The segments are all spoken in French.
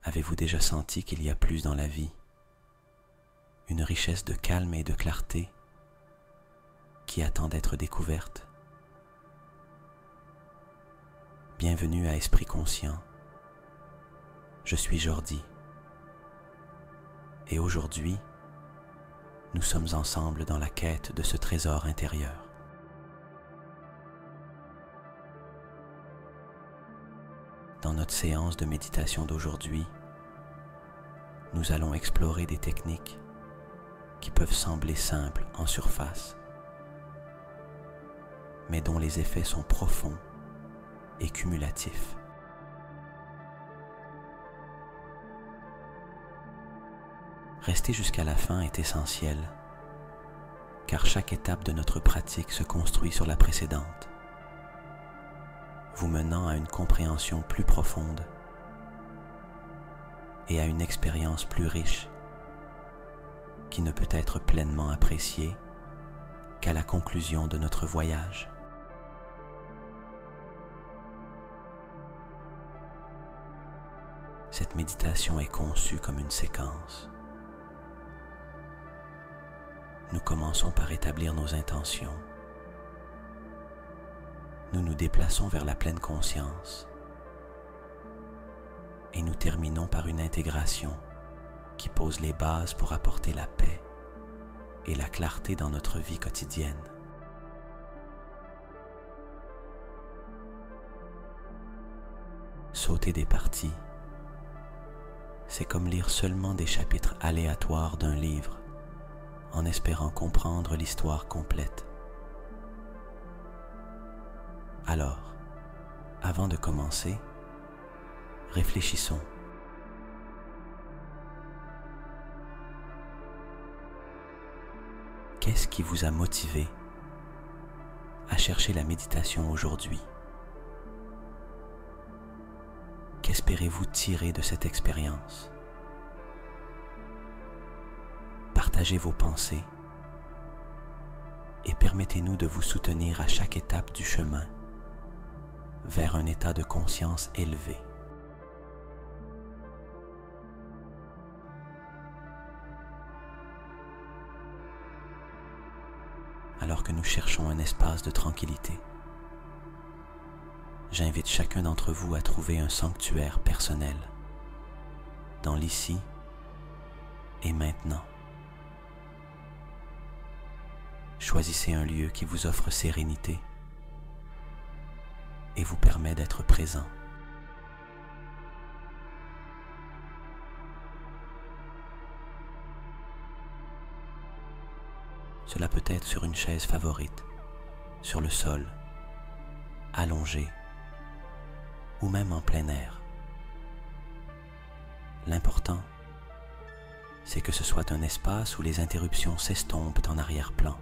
Avez-vous déjà senti qu'il y a plus dans la vie, une richesse de calme et de clarté qui attend d'être découverte? Bienvenue à Esprit Conscient. Je suis Jordi. Et aujourd'hui, nous sommes ensemble dans la quête de ce trésor intérieur. Dans notre séance de méditation d'aujourd'hui, nous allons explorer des techniques qui peuvent sembler simples en surface, mais dont les effets sont profonds et cumulatifs. Rester jusqu'à la fin est essentiel, car chaque étape de notre pratique se construit sur la précédente, vous menant à une compréhension plus profonde et à une expérience plus riche qui ne peut être pleinement appréciée qu'à la conclusion de notre voyage. Cette méditation est conçue comme une séquence. Nous commençons par établir nos intentions. Nous nous déplaçons vers la pleine conscience et nous terminons par une intégration qui pose les bases pour apporter la paix et la clarté dans notre vie quotidienne. Sauter des parties, c'est comme lire seulement des chapitres aléatoires d'un livre en espérant comprendre l'histoire complète. Alors, avant de commencer, réfléchissons. Qu'est-ce qui vous a motivé à chercher la méditation aujourd'hui? Qu'espérez-vous tirer de cette expérience? Partagez vos pensées et permettez-nous de vous soutenir à chaque étape du chemin vers un état de conscience élevé. Alors que nous cherchons un espace de tranquillité, j'invite chacun d'entre vous à trouver un sanctuaire personnel dans l'ici et maintenant. Choisissez un lieu qui vous offre sérénité et vous permet d'être présent. Cela peut être sur une chaise favorite, sur le sol, allongé ou même en plein air. L'important, c'est que ce soit un espace où les interruptions s'estompent en arrière-plan.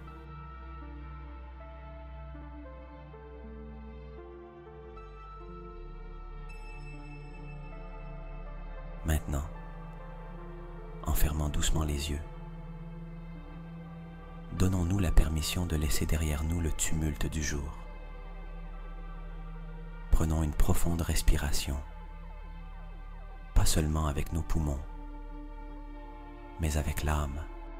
Maintenant, en fermant doucement les yeux, donnons-nous la permission de laisser derrière nous le tumulte du jour. Prenons une profonde respiration, pas seulement avec nos poumons, mais avec l'âme.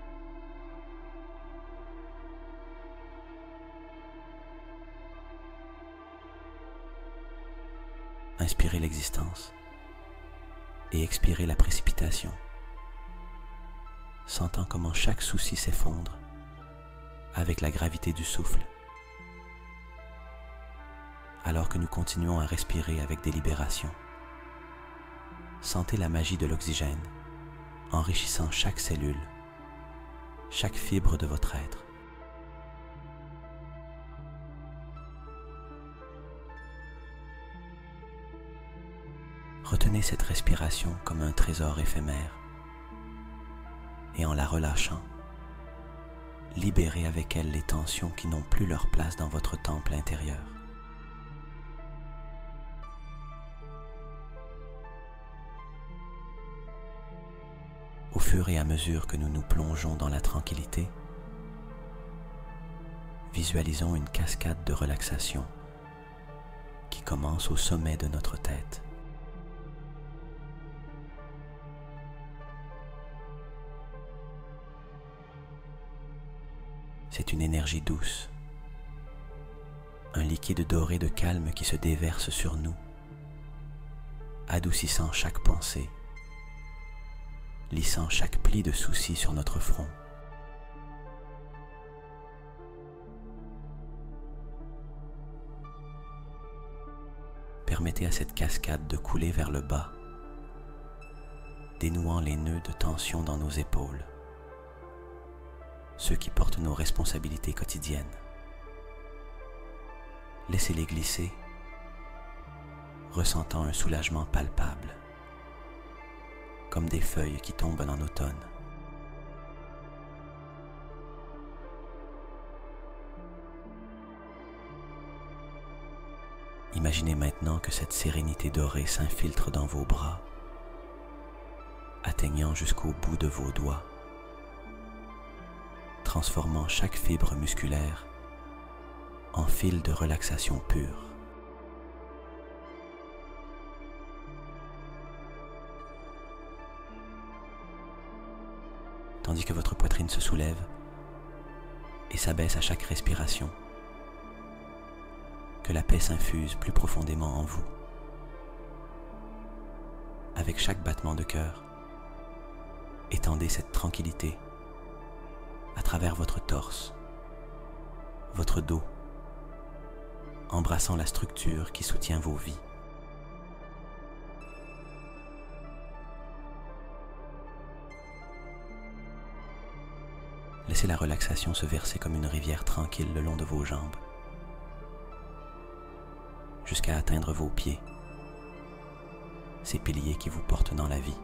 Inspirez l'existence et expirez la précipitation, sentant comment chaque souci s'effondre avec la gravité du souffle. Alors que nous continuons à respirer avec délibération, sentez la magie de l'oxygène enrichissant chaque cellule, chaque fibre de votre être. Retenez cette respiration comme un trésor éphémère et en la relâchant, libérez avec elle les tensions qui n'ont plus leur place dans votre temple intérieur. Au fur et à mesure que nous nous plongeons dans la tranquillité, visualisons une cascade de relaxation qui commence au sommet de notre tête. C'est une énergie douce, un liquide doré de calme qui se déverse sur nous, adoucissant chaque pensée, lissant chaque pli de soucis sur notre front. Permettez à cette cascade de couler vers le bas, dénouant les nœuds de tension dans nos épaules, ceux qui portent nos responsabilités quotidiennes. Laissez-les glisser, ressentant un soulagement palpable, comme des feuilles qui tombent en automne. Imaginez maintenant que cette sérénité dorée s'infiltre dans vos bras, atteignant jusqu'au bout de vos doigts, transformant chaque fibre musculaire en fil de relaxation pure. Tandis que votre poitrine se soulève et s'abaisse à chaque respiration, que la paix s'infuse plus profondément en vous. Avec chaque battement de cœur, étendez cette tranquillité à travers votre torse, votre dos, embrassant la structure qui soutient vos vies. Laissez la relaxation se verser comme une rivière tranquille le long de vos jambes, jusqu'à atteindre vos pieds, ces piliers qui vous portent dans la vie.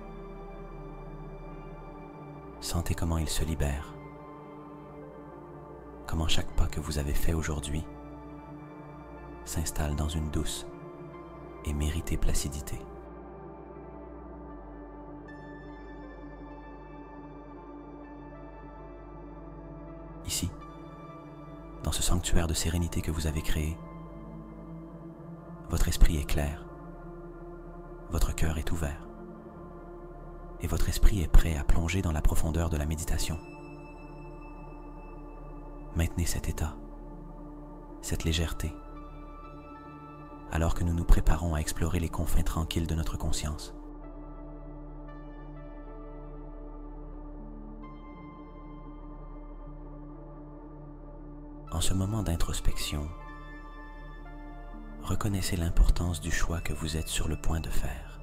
Sentez comment ils se libèrent, comment chaque pas que vous avez fait aujourd'hui s'installe dans une douce et méritée placidité. Ici, dans ce sanctuaire de sérénité que vous avez créé, votre esprit est clair, votre cœur est ouvert, et votre esprit est prêt à plonger dans la profondeur de la méditation. Maintenez cet état, cette légèreté, alors que nous nous préparons à explorer les confins tranquilles de notre conscience. En ce moment d'introspection, reconnaissez l'importance du choix que vous êtes sur le point de faire.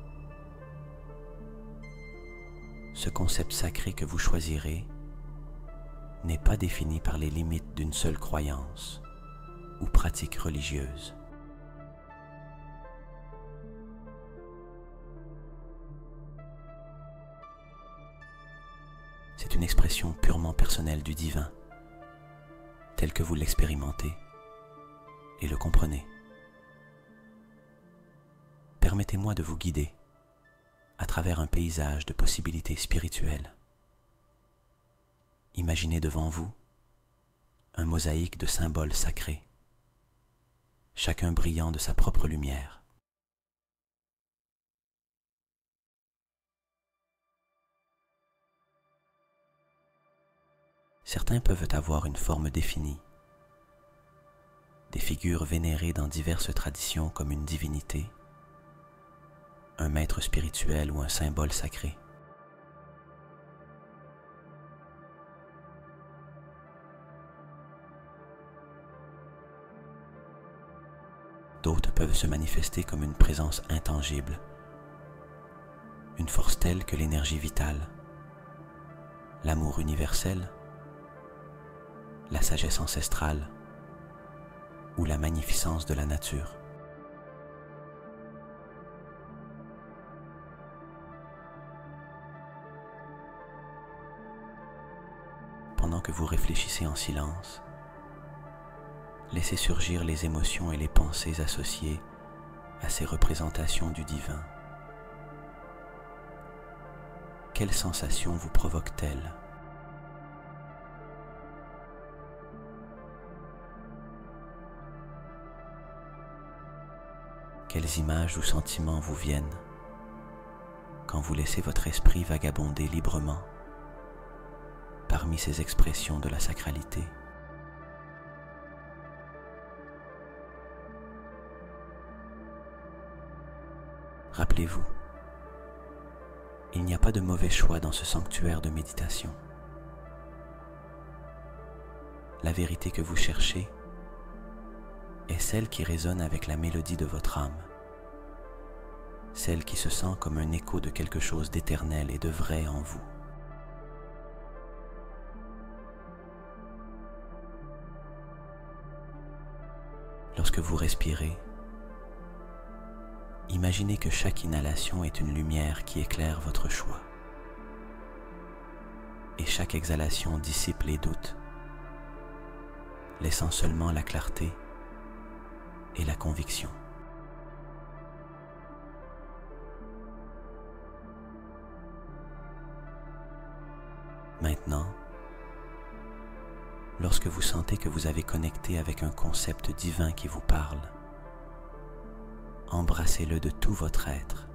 Ce concept sacré que vous choisirez n'est pas défini par les limites d'une seule croyance ou pratique religieuse. C'est une expression purement personnelle du divin, tel que vous l'expérimentez et le comprenez. Permettez-moi de vous guider à travers un paysage de possibilités spirituelles. Imaginez devant vous un mosaïque de symboles sacrés, chacun brillant de sa propre lumière. Certains peuvent avoir une forme définie, des figures vénérées dans diverses traditions comme une divinité, un maître spirituel ou un symbole sacré. D'autres peuvent se manifester comme une présence intangible, une force telle que l'énergie vitale, l'amour universel, la sagesse ancestrale ou la magnificence de la nature. Pendant que vous réfléchissez en silence, laissez surgir les émotions et les pensées associées à ces représentations du divin. Quelles sensations vous provoquent-elles ? Quelles images ou sentiments vous viennent quand vous laissez votre esprit vagabonder librement parmi ces expressions de la sacralité? Rappelez-vous, il n'y a pas de mauvais choix dans ce sanctuaire de méditation. La vérité que vous cherchez est celle qui résonne avec la mélodie de votre âme, celle qui se sent comme un écho de quelque chose d'éternel et de vrai en vous. Lorsque vous respirez, imaginez que chaque inhalation est une lumière qui éclaire votre choix, et chaque exhalation dissipe les doutes, laissant seulement la clarté et la conviction. Maintenant, lorsque vous sentez que vous avez connecté avec un concept divin qui vous parle, embrassez-le de tout votre être.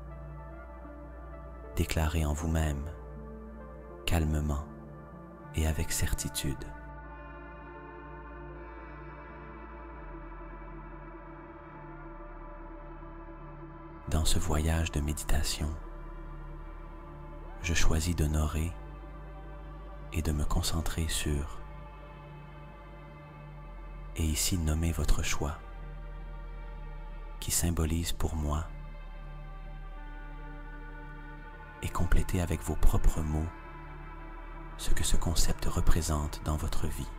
Déclarez en vous-même, calmement et avec certitude: dans ce voyage de méditation, je choisis d'honorer et de me concentrer sur, et ici nommer votre choix, qui symbolise pour moi, et compléter avec vos propres mots ce que ce concept représente dans votre vie.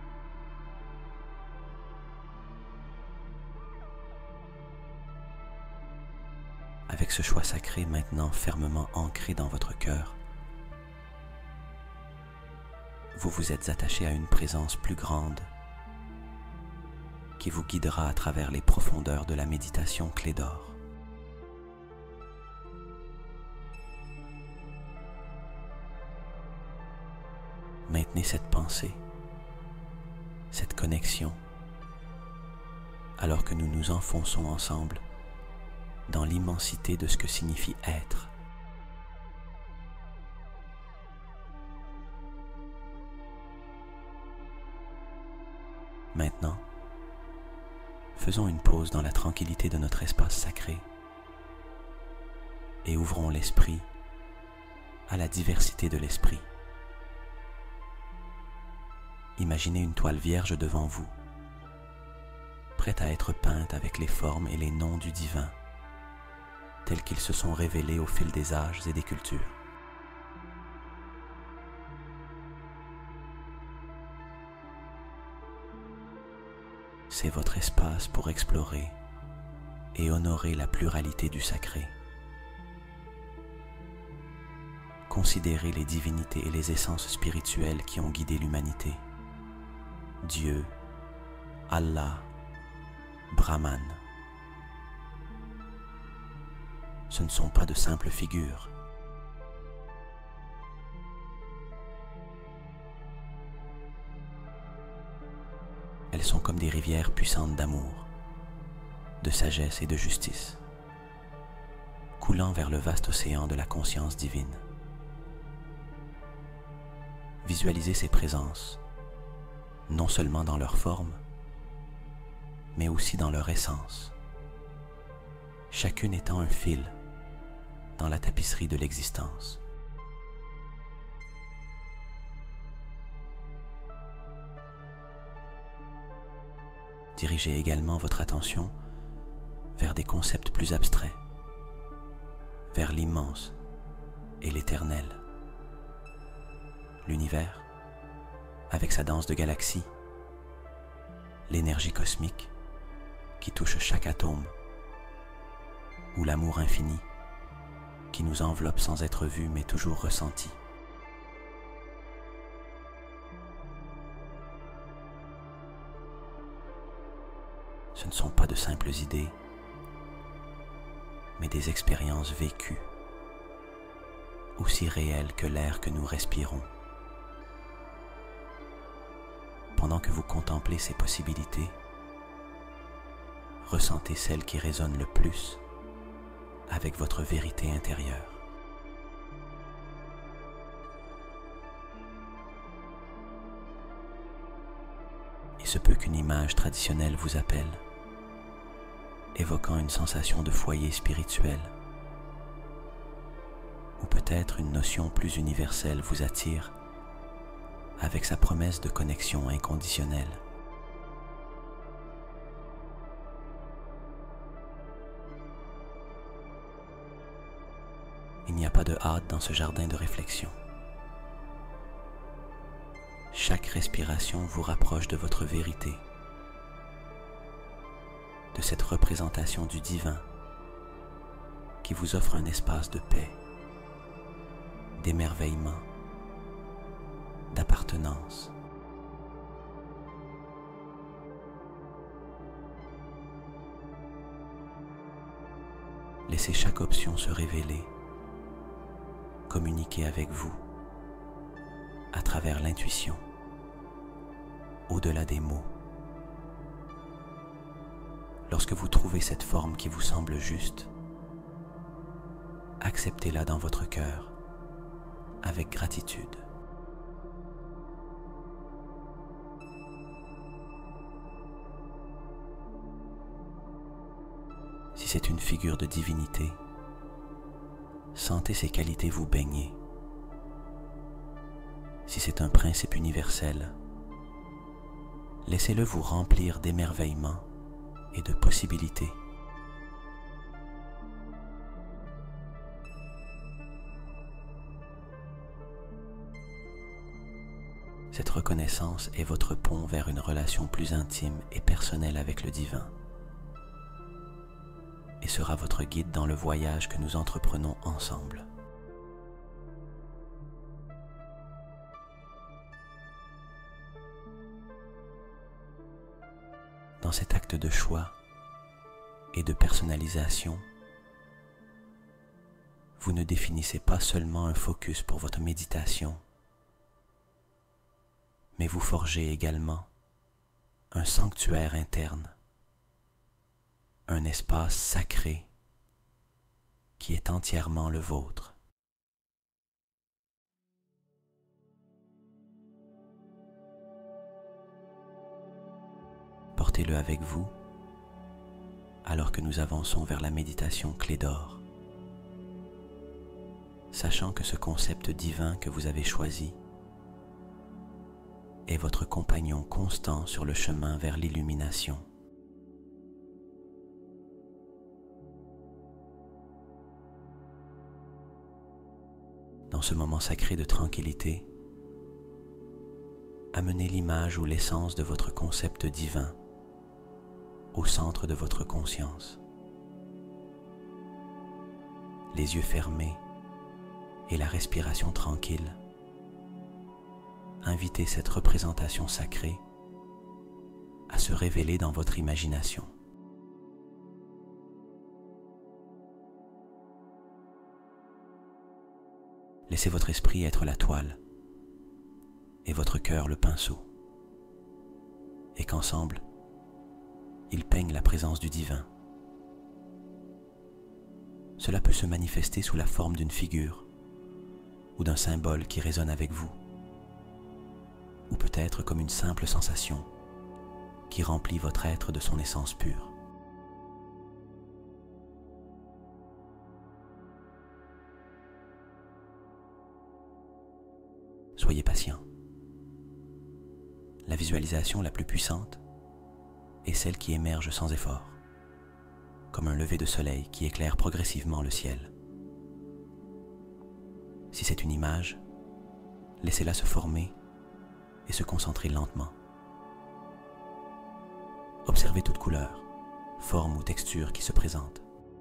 Avec ce choix sacré maintenant fermement ancré dans votre cœur, vous vous êtes attaché à une présence plus grande qui vous guidera à travers les profondeurs de la méditation clé d'or. Maintenez cette pensée, cette connexion, alors que nous nous enfonçons ensemble dans l'immensité de ce que signifie être. Maintenant, faisons une pause dans la tranquillité de notre espace sacré et ouvrons l'esprit à la diversité de l'esprit. Imaginez une toile vierge devant vous, prête à être peinte avec les formes et les noms du divin, tels qu'ils se sont révélés au fil des âges et des cultures. C'est votre espace pour explorer et honorer la pluralité du sacré. Considérez les divinités et les essences spirituelles qui ont guidé l'humanité. Dieu, Allah, Brahman. Ce ne sont pas de simples figures. Elles sont comme des rivières puissantes d'amour, de sagesse et de justice, coulant vers le vaste océan de la conscience divine. Visualisez ces présences, non seulement dans leur forme, mais aussi dans leur essence, chacune étant un fil dans la tapisserie de l'existence. Dirigez également votre attention vers des concepts plus abstraits, vers l'immense et l'éternel. L'univers, avec sa danse de galaxies, l'énergie cosmique qui touche chaque atome, ou l'amour infini qui nous enveloppe sans être vu mais toujours ressenti. Ce ne sont pas de simples idées, mais des expériences vécues, aussi réelles que l'air que nous respirons. Pendant que vous contemplez ces possibilités, ressentez celle qui résonne le plus avec votre vérité intérieure. Il se peut qu'une image traditionnelle vous appelle, évoquant une sensation de foyer spirituel. Ou peut-être une notion plus universelle vous attire avec sa promesse de connexion inconditionnelle. Il n'y a pas de hâte dans ce jardin de réflexion. Chaque respiration vous rapproche de votre vérité, de cette représentation du divin qui vous offre un espace de paix, d'émerveillement, d'appartenance. Laissez chaque option se révéler, communiquer avec vous à travers l'intuition, au-delà des mots. Lorsque vous trouvez cette forme qui vous semble juste, acceptez-la dans votre cœur avec gratitude. Si c'est une figure de divinité, sentez ses qualités vous baigner. Si c'est un principe universel, laissez-le vous remplir d'émerveillement et de possibilités. Cette reconnaissance est votre pont vers une relation plus intime et personnelle avec le divin, et sera votre guide dans le voyage que nous entreprenons ensemble. Dans cet acte de choix et de personnalisation, vous ne définissez pas seulement un focus pour votre méditation, mais vous forgez également un sanctuaire interne, un espace sacré qui est entièrement le vôtre. Portez-le avec vous alors que nous avançons vers la méditation clé d'or, sachant que ce concept divin que vous avez choisi est votre compagnon constant sur le chemin vers l'illumination. Dans ce moment sacré de tranquillité, amenez l'image ou l'essence de votre concept divin au centre de votre conscience. Les yeux fermés et la respiration tranquille, invitez cette représentation sacrée à se révéler dans votre imagination. Laissez votre esprit être la toile et votre cœur le pinceau, et qu'ensemble, ils peignent la présence du divin. Cela peut se manifester sous la forme d'une figure ou d'un symbole qui résonne avec vous, ou peut-être comme une simple sensation qui remplit votre être de son essence pure. Soyez patient. La visualisation la plus puissante est celle qui émerge sans effort, comme un lever de soleil qui éclaire progressivement le ciel. Si c'est une image, laissez-la se former et se concentrer lentement. Observez toute couleur, forme ou texture qui se présente.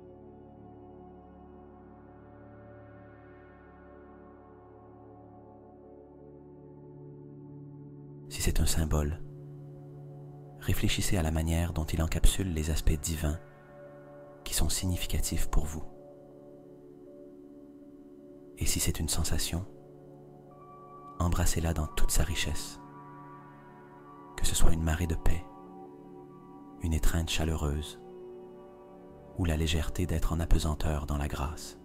Si c'est un symbole, réfléchissez à la manière dont il encapsule les aspects divins qui sont significatifs pour vous. Et si c'est une sensation, embrassez-la dans toute sa richesse, que ce soit une marée de paix, une étreinte chaleureuse ou la légèreté d'être en apesanteur dans la grâce.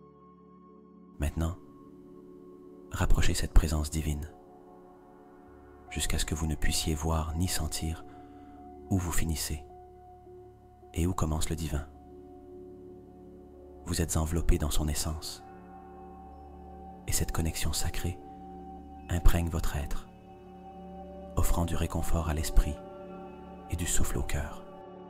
Maintenant, rapprochez cette présence divine. jusqu'à ce que vous ne puissiez voir ni sentir où vous finissez et où commence le divin. Vous êtes enveloppé dans son essence et cette connexion sacrée imprègne votre être, offrant du réconfort à l'esprit et du souffle au cœur.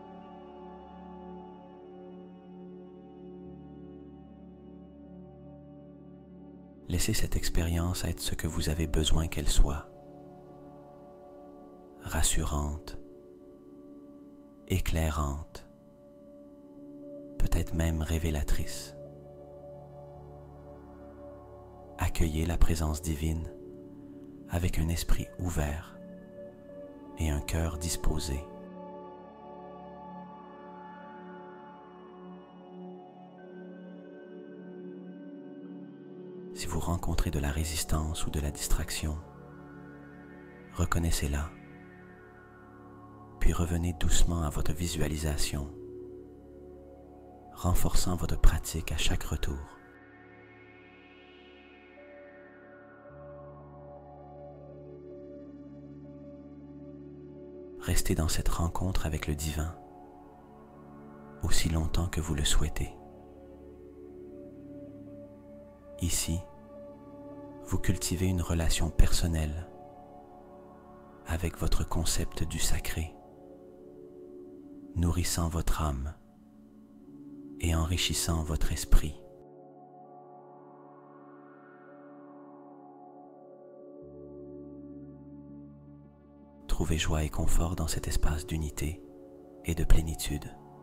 Laissez cette expérience être ce que vous avez besoin qu'elle soit. Rassurante, éclairante, peut-être même révélatrice. Accueillez la présence divine avec un esprit ouvert et un cœur disposé. Si vous rencontrez de la résistance ou de la distraction, reconnaissez-la, puis revenez doucement à votre visualisation, renforçant votre pratique à chaque retour. Restez dans cette rencontre avec le divin aussi longtemps que vous le souhaitez. Ici, vous cultivez une relation personnelle avec votre concept du sacré, nourrissant votre âme et enrichissant votre esprit. Trouvez joie et confort dans cet espace d'unité et de plénitude,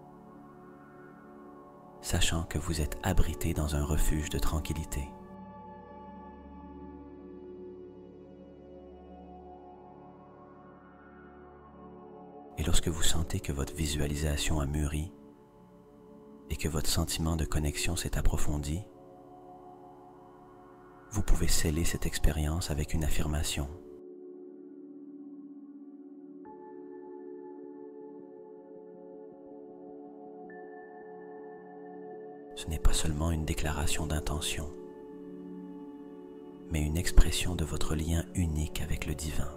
sachant que vous êtes abrité dans un refuge de tranquillité. Et lorsque vous sentez que votre visualisation a mûri et que votre sentiment de connexion s'est approfondi, vous pouvez sceller cette expérience avec une affirmation. Ce n'est pas seulement une déclaration d'intention, mais une expression de votre lien unique avec le divin.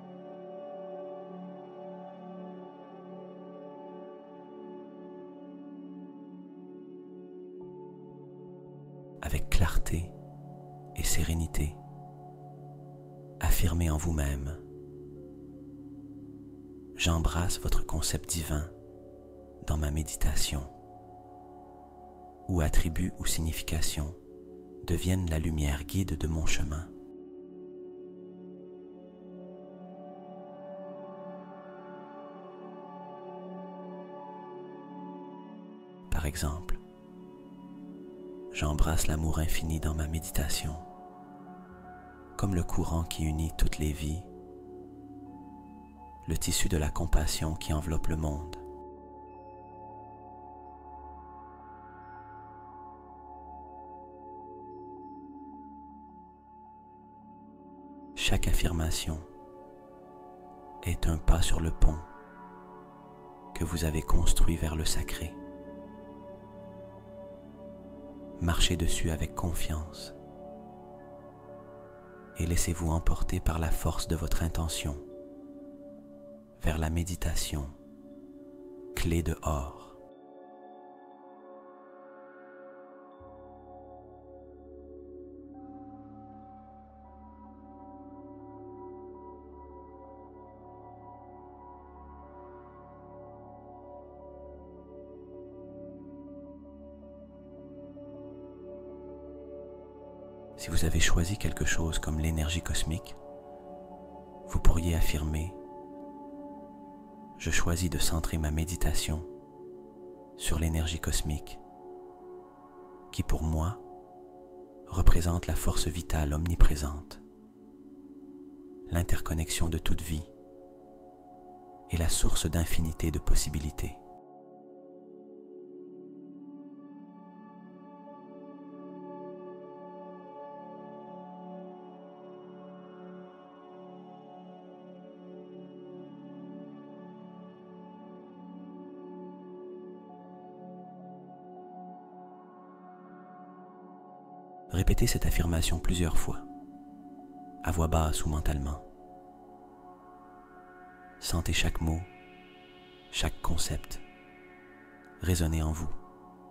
Avec clarté et sérénité, affirmez en vous-même: j'embrasse votre concept divin dans ma méditation, où attribut ou signification deviennent la lumière guide de mon chemin. Par exemple, j'embrasse l'amour infini dans ma méditation, comme le courant qui unit toutes les vies, le tissu de la compassion qui enveloppe le monde. Chaque affirmation est un pas sur le pont que vous avez construit vers le sacré. Marchez dessus avec confiance et laissez-vous emporter par la force de votre intention vers la méditation, clé de or. Si vous avez choisi quelque chose comme l'énergie cosmique, vous pourriez affirmer: je choisis de centrer ma méditation sur l'énergie cosmique, qui pour moi représente la force vitale omniprésente, l'interconnexion de toute vie et la source d'infinité de possibilités. Répétez cette affirmation plusieurs fois, à voix basse ou mentalement, Sentez chaque mot, chaque concept résonner en vous.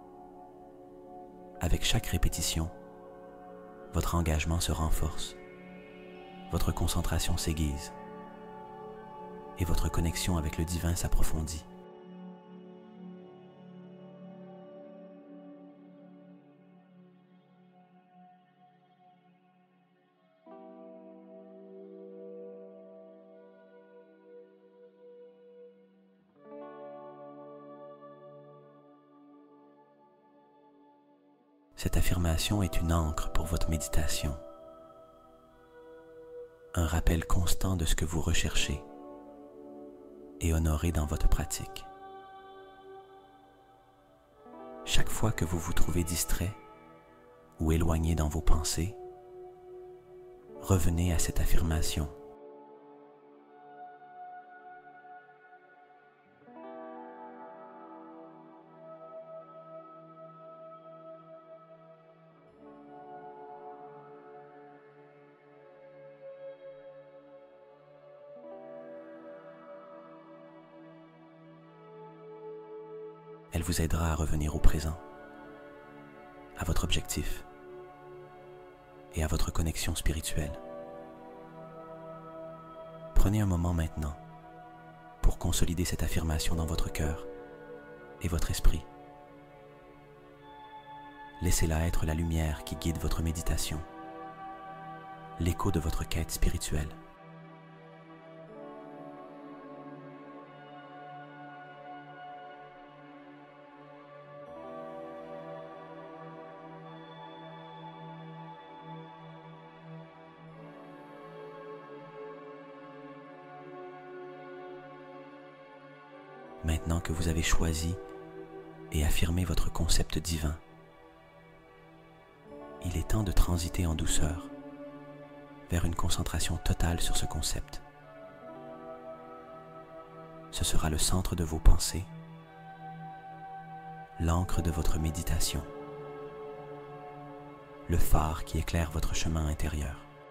Avec chaque répétition, votre engagement se renforce, votre concentration s'aiguise et votre connexion avec le divin s'approfondit. Cette affirmation est une ancre pour votre méditation, un rappel constant de ce que vous recherchez et honorez dans votre pratique. Chaque fois que vous vous trouvez distrait ou éloigné dans vos pensées, revenez à cette affirmation. Elle vous aidera à revenir au présent, à votre objectif et à votre connexion spirituelle. Prenez un moment maintenant pour consolider cette affirmation dans votre cœur et votre esprit. Laissez-la être la lumière qui guide votre méditation, l'écho de votre quête spirituelle. Maintenant que vous avez choisi et affirmé votre concept divin, il est temps de transiter en douceur vers une concentration totale sur ce concept. Ce sera le centre de vos pensées, l'ancre de votre méditation, le phare qui éclaire votre chemin intérieur.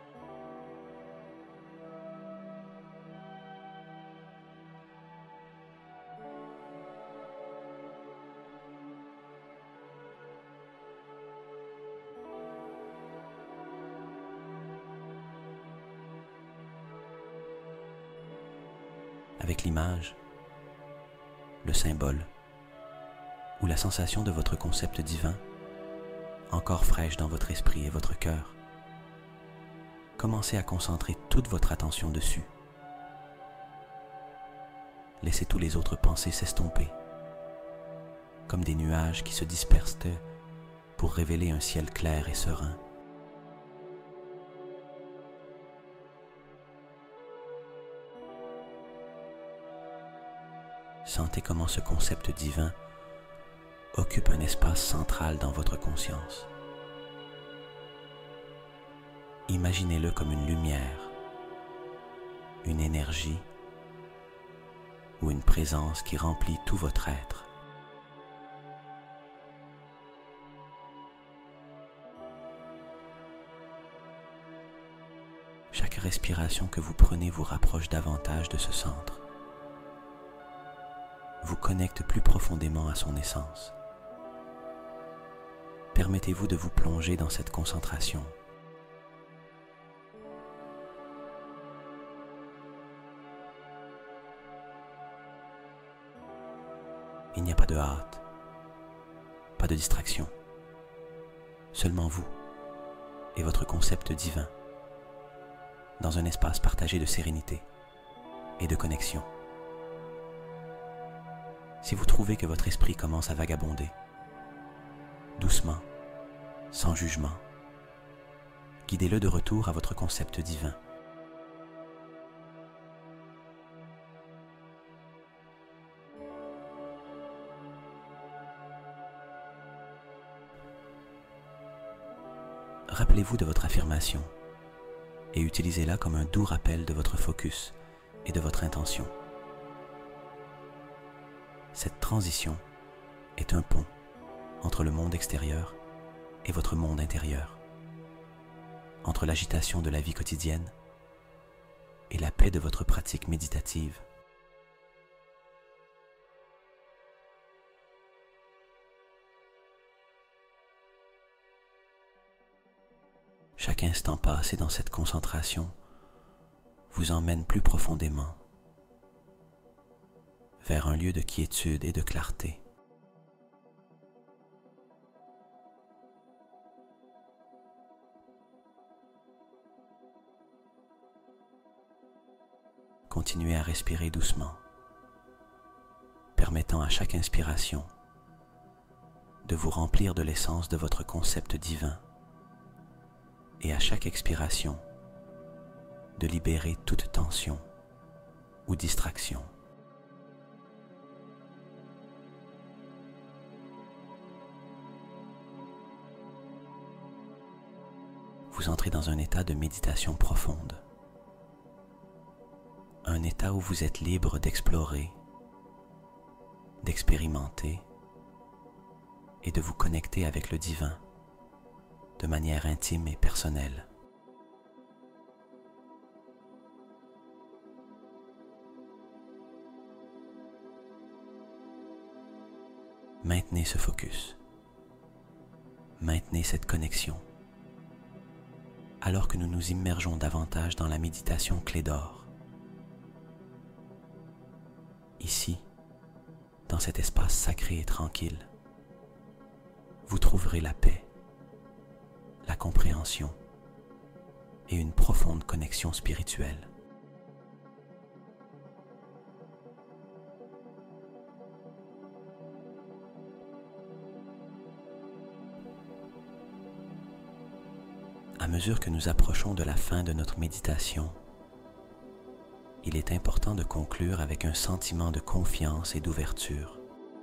Avec l'image, le symbole ou la sensation de votre concept divin, encore fraîche dans votre esprit et votre cœur, commencez à concentrer toute votre attention dessus. Laissez tous les autres pensées s'estomper, comme des nuages qui se dispersent pour révéler un ciel clair et serein. Sentez comment ce concept divin occupe un espace central dans votre conscience. Imaginez-le comme une lumière, une énergie ou une présence qui remplit tout votre être. Chaque respiration que vous prenez vous rapproche davantage de ce centre, vous connecte plus profondément à son essence. Permettez-vous de vous plonger dans cette concentration. Il n'y a pas de hâte, pas de distraction, seulement vous et votre concept divin, dans un espace partagé de sérénité et de connexion. Si vous trouvez que votre esprit commence à vagabonder, doucement, sans jugement, guidez-le de retour à votre concept divin. Rappelez-vous de votre affirmation et utilisez-la comme un doux rappel de votre focus et de votre intention. Cette transition est un pont entre le monde extérieur et votre monde intérieur, entre l'agitation de la vie quotidienne et la paix de votre pratique méditative. Chaque instant passé dans cette concentration vous emmène plus profondément vers un lieu de quiétude et de clarté. Continuez à respirer doucement, permettant à chaque inspiration de vous remplir de l'essence de votre concept divin et à chaque expiration de libérer toute tension ou distraction. Vous entrez dans un état de méditation profonde, un état où vous êtes libre d'explorer, d'expérimenter et de vous connecter avec le divin de manière intime et personnelle. Maintenez ce focus, maintenez cette connexion, alors que nous nous immergeons davantage dans la méditation clé d'or. Ici, dans cet espace sacré et tranquille, vous trouverez la paix, la compréhension et une profonde connexion spirituelle. À mesure que nous approchons de la fin de notre méditation, il est important de conclure avec un sentiment de confiance et d'ouverture.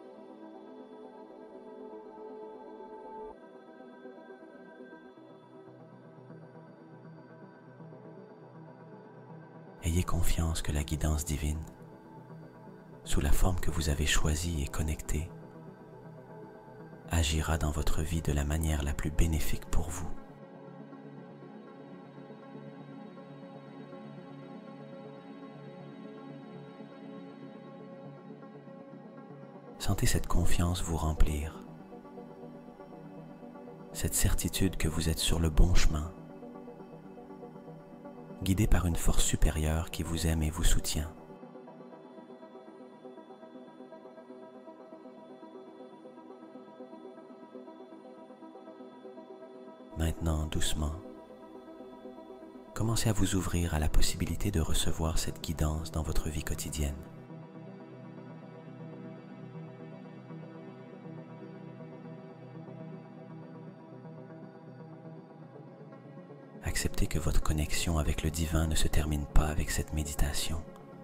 Ayez confiance que la guidance divine, sous la forme que vous avez choisie et connectée, agira dans votre vie de la manière la plus bénéfique pour vous. Sentez cette confiance vous remplir, cette certitude que vous êtes sur le bon chemin, guidé par une force supérieure qui vous aime et vous soutient. Maintenant, doucement, commencez à vous ouvrir à la possibilité de recevoir cette guidance dans votre vie quotidienne. Acceptez que votre connexion avec le divin ne se termine pas avec cette méditation,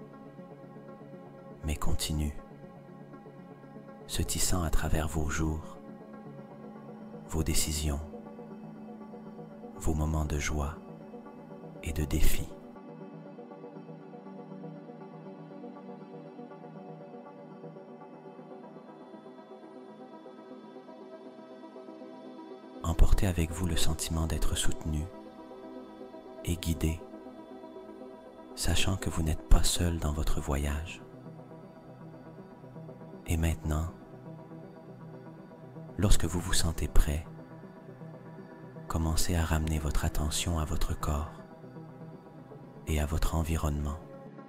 mais continue, se tissant à travers vos jours, vos décisions, vos moments de joie et de défi. Emportez avec vous le sentiment d'être soutenu et guidé, sachant que vous n'êtes pas seul dans votre voyage. Et maintenant, lorsque vous vous sentez prêt, commencez à ramener votre attention à votre corps et à votre environnement.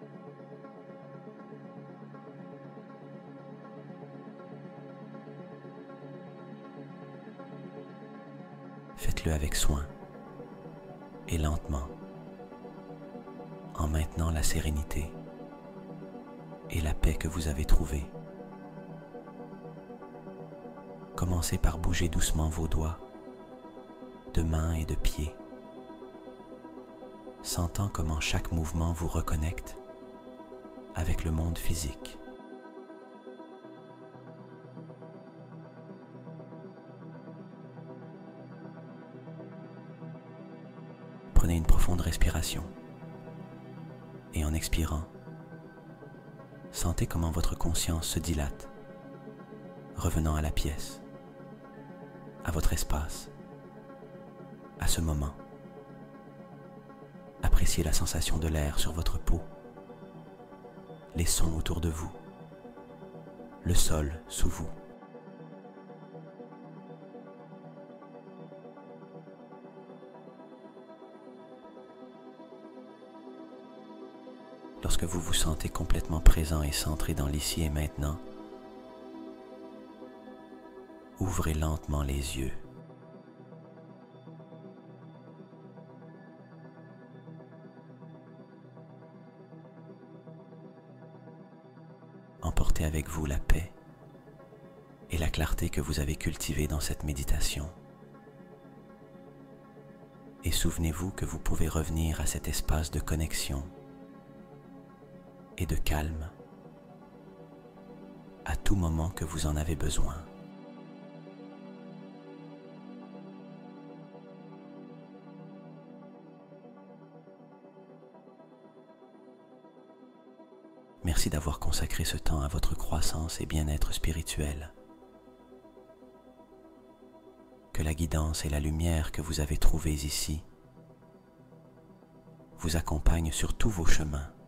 Faites-le avec soin et lentement, en maintenant la sérénité et la paix que vous avez trouvée. Commencez par bouger doucement vos doigts, de mains et de pieds, sentant comment chaque mouvement vous reconnecte avec le monde physique. Prenez une profonde respiration et en expirant, sentez comment votre conscience se dilate, revenant à la pièce, à votre espace, à ce moment. Appréciez la sensation de l'air sur votre peau, les sons autour de vous, le sol sous vous. Lorsque vous vous sentez complètement présent et centré dans l'ici et maintenant, ouvrez lentement les yeux. Emportez avec vous la paix et la clarté que vous avez cultivées dans cette méditation. Et souvenez-vous que vous pouvez revenir à cet espace de connexion et de calme à tout moment que vous en avez besoin. Merci d'avoir consacré ce temps à votre croissance et bien-être spirituel. Que la guidance et la lumière que vous avez trouvées ici vous accompagnent sur tous vos chemins.